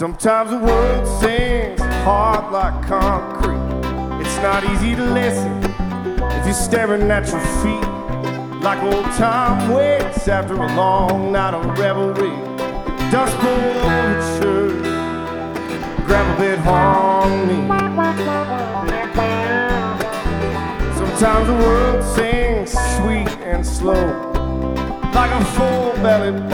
Sometimes the world sings hard like concrete. It's not easy to listen if you're staring at your feet, like old time waits after a long night of revelry. Dust bowl over the church, grab a bit harmony. Sometimes the world sings sweet and slow, like a full-bellied